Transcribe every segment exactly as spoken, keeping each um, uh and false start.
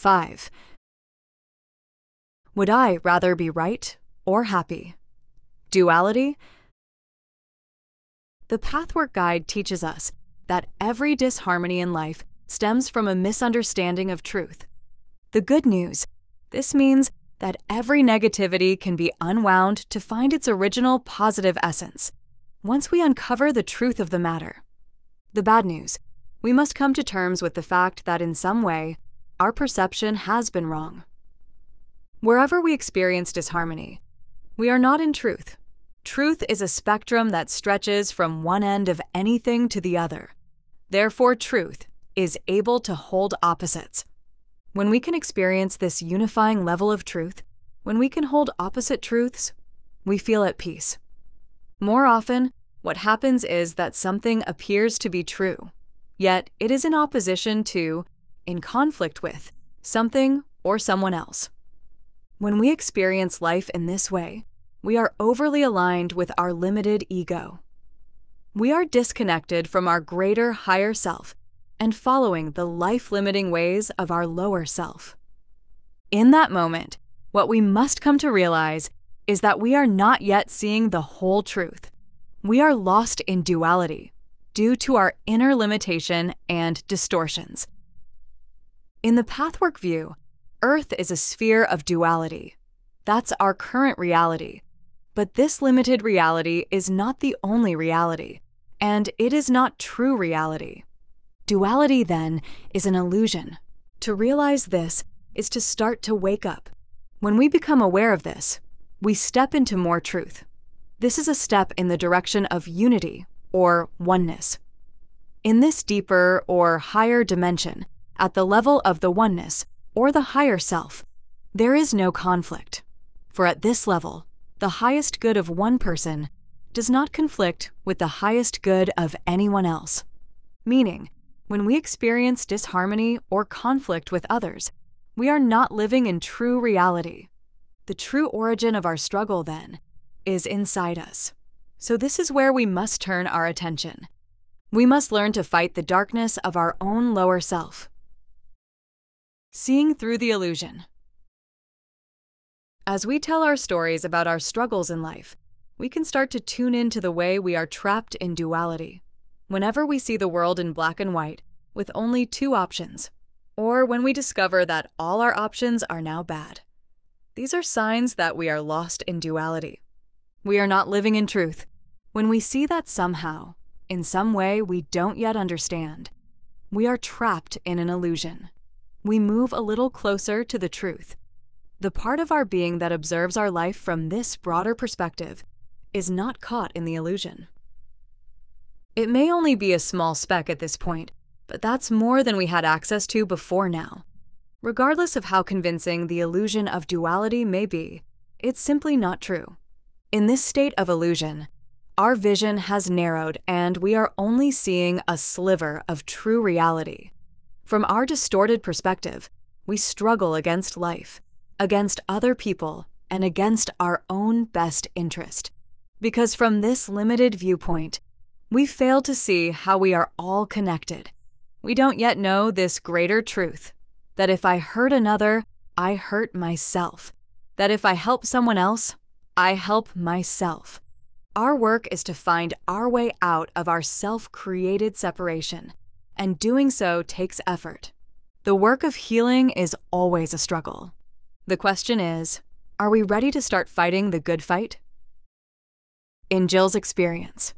five. Would I rather be right or happy? Duality? The Pathwork Guide teaches us that every disharmony in life stems from a misunderstanding of truth. The good news: this means that every negativity can be unwound to find its original positive essence, once we uncover the truth of the matter. The bad news: we must come to terms with the fact that in some way, our perception has been wrong. Wherever we experience disharmony, we are not in truth. Truth is a spectrum that stretches from one end of anything to the other. Therefore, truth is able to hold opposites. When we can experience this unifying level of truth, when we can hold opposite truths, we feel at peace. More often, what happens is that something appears to be true, yet it is in opposition to, in conflict with, something or someone else. When we experience life in this way, we are overly aligned with our limited ego. We are disconnected from our greater, higher self and following the life-limiting ways of our lower self. In that moment, what we must come to realize is that we are not yet seeing the whole truth. We are lost in duality due to our inner limitation and distortions. In the Pathwork view, Earth is a sphere of duality. That's our current reality. But this limited reality is not the only reality, and it is not true reality. Duality, then, is an illusion. To realize this is to start to wake up. When we become aware of this, we step into more truth. This is a step in the direction of unity, or oneness. In this deeper or higher dimension, at the level of the oneness, or the higher self, there is no conflict. For at this level, the highest good of one person does not conflict with the highest good of anyone else. Meaning, when we experience disharmony or conflict with others, we are not living in true reality. The true origin of our struggle, then, is inside us. So this is where we must turn our attention. We must learn to fight the darkness of our own lower self. Seeing through the illusion. As we tell our stories about our struggles in life, we can start to tune into the way we are trapped in duality. Whenever we see the world in black and white, with only two options, or when we discover that all our options are now bad. These are signs that we are lost in duality. We are not living in truth. When we see that somehow, in some way we don't yet understand, we are trapped in an illusion. We move a little closer to the truth. The part of our being that observes our life from this broader perspective is not caught in the illusion. It may only be a small speck at this point, but that's more than we had access to before now. Regardless of how convincing the illusion of duality may be, it's simply not true. In this state of illusion, our vision has narrowed and we are only seeing a sliver of true reality. From our distorted perspective, we struggle against life, against other people, and against our own best interest. Because from this limited viewpoint, we fail to see how we are all connected. We don't yet know this greater truth, that if I hurt another, I hurt myself. That if I help someone else, I help myself. Our work is to find our way out of our self-created separation, and doing so takes effort. The work of healing is always a struggle. The question is, are we ready to start fighting the good fight? In Jill's experience.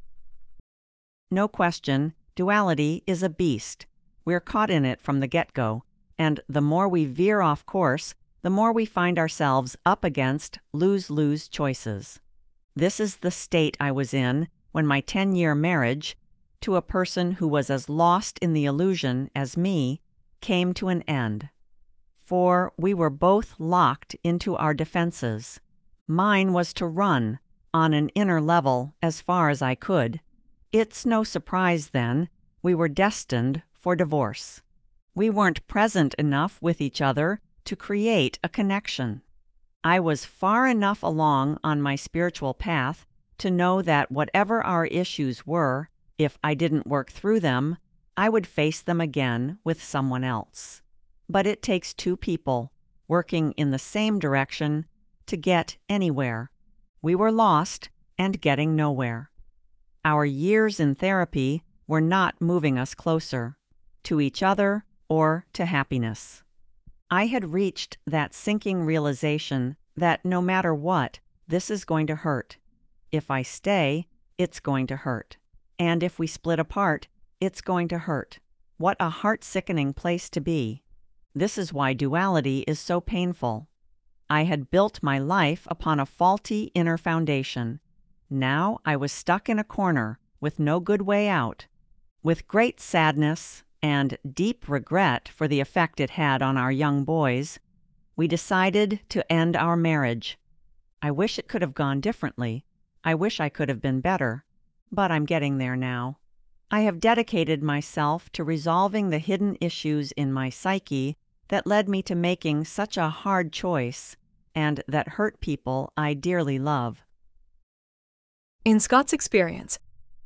No question, duality is a beast. We're caught in it from the get-go, and the more we veer off course, the more we find ourselves up against lose-lose choices. This is the state I was in when my ten-year marriage, to a person who was as lost in the illusion as me, came to an end. For we were both locked into our defenses. Mine was to run, on an inner level, as far as I could. It's no surprise, then, we were destined for divorce. We weren't present enough with each other to create a connection. I was far enough along on my spiritual path to know that whatever our issues were, if I didn't work through them, I would face them again with someone else. but it takes two people working in the same direction to get anywhere. We were lost and getting nowhere. Our years in therapy were not moving us closer to each other or to happiness. I had reached that sinking realization that no matter what, this is going to hurt. If I stay, it's going to hurt. And if we split apart, it's going to hurt. What a heart-sickening place to be. This is why duality is so painful. I had built my life upon a faulty inner foundation. Now I was stuck in a corner with no good way out. With great sadness and deep regret for the effect it had on our young boys, we decided to end our marriage. I wish it could have gone differently. I wish I could have been better. But I'm getting there now. I have dedicated myself to resolving the hidden issues in my psyche that led me to making such a hard choice and that hurt people I dearly love. In Scott's experience,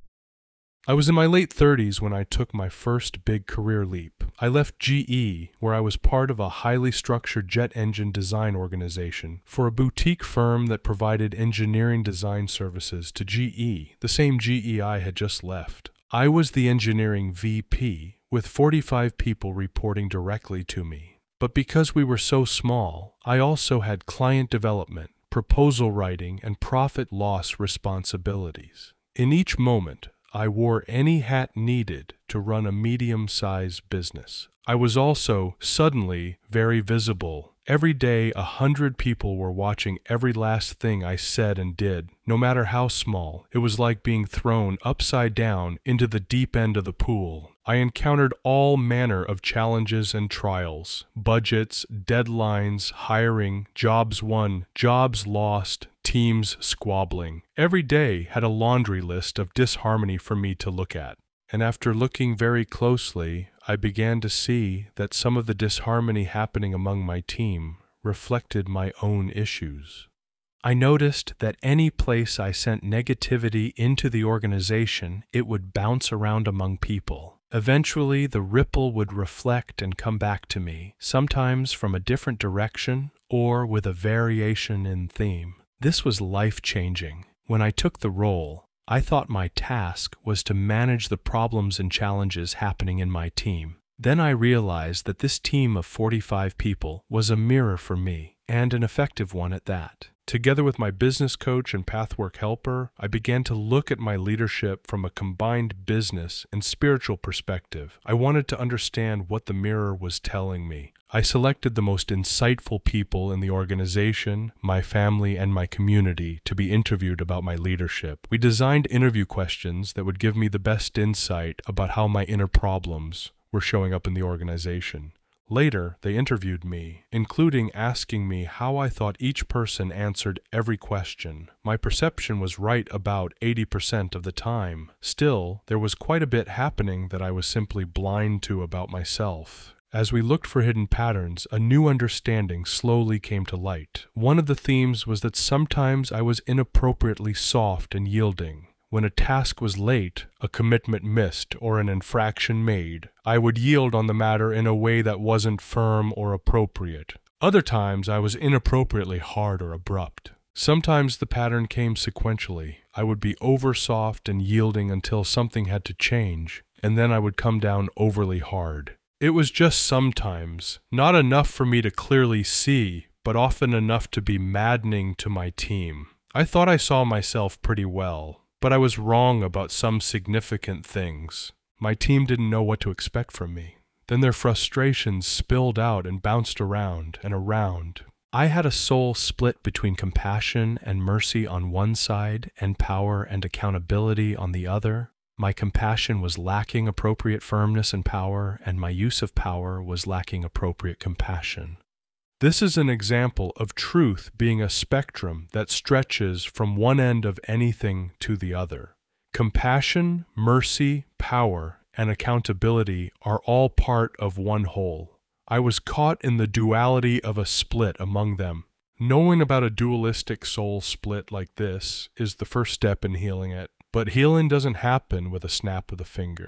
I was in my late thirties when I took my first big career leap. I left G E, where I was part of a highly structured jet engine design organization, for a boutique firm that provided engineering design services to G E, the same G E I had just left. I was the engineering V P, with forty-five people reporting directly to me. But because we were so small, I also had client development, proposal writing, and profit loss responsibilities. In each moment, I wore any hat needed to run a medium-sized business. I was also suddenly very visible. Every day, a hundred people were watching every last thing I said and did, no matter how small. It was like being thrown upside down into the deep end of the pool. I encountered all manner of challenges and trials, budgets, deadlines, hiring, jobs won, jobs lost, teams squabbling. Every day had a laundry list of disharmony for me to look at. And after looking very closely, I began to see that some of the disharmony happening among my team reflected my own issues. I noticed that any place I sent negativity into the organization, it would bounce around among people. Eventually, the ripple would reflect and come back to me, sometimes from a different direction or with a variation in theme. This was life-changing. When I took the role, I thought my task was to manage the problems and challenges happening in my team. Then I realized that this team of forty-five people was a mirror for me, and an effective one at that. Together with my business coach and Pathwork helper, I began to look at my leadership from a combined business and spiritual perspective. I wanted to understand what the mirror was telling me. I selected the most insightful people in the organization, my family, and my community to be interviewed about my leadership. We designed interview questions that would give me the best insight about how my inner problems were showing up in the organization. Later, they interviewed me, including asking me how I thought each person answered every question. My perception was right about eighty percent of the time. Still, there was quite a bit happening that I was simply blind to about myself. As we looked for hidden patterns, a new understanding slowly came to light. One of the themes was that sometimes I was inappropriately soft and yielding. When a task was late, a commitment missed, or an infraction made, I would yield on the matter in a way that wasn't firm or appropriate. Other times, I was inappropriately hard or abrupt. Sometimes the pattern came sequentially. I would be over-soft and yielding until something had to change, and then I would come down overly hard. It was just sometimes, not enough for me to clearly see, but often enough to be maddening to my team. I thought I saw myself pretty well, but I was wrong about some significant things. My team didn't know what to expect from me. Then their frustrations spilled out and bounced around and around. I had a soul split between compassion and mercy on one side and power and accountability on the other. My compassion was lacking appropriate firmness and power, and my use of power was lacking appropriate compassion. This is an example of truth being a spectrum that stretches from one end of anything to the other. Compassion, mercy, power, and accountability are all part of one whole. I was caught in the duality of a split among them. Knowing about a dualistic soul split like this is the first step in healing it, but healing doesn't happen with a snap of the fingers.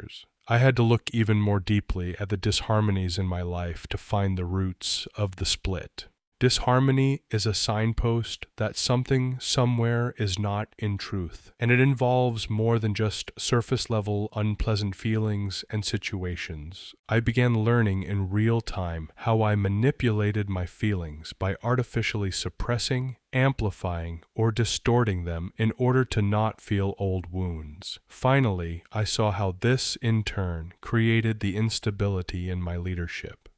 I had to look even more deeply at the disharmonies in my life to find the roots of the split. Disharmony is a signpost that something somewhere is not in truth, and it involves more than just surface-level unpleasant feelings and situations. I began learning in real time how I manipulated my feelings by artificially suppressing, amplifying, or distorting them in order to not feel old wounds. Finally, I saw how this, in turn, created the instability in my leadership.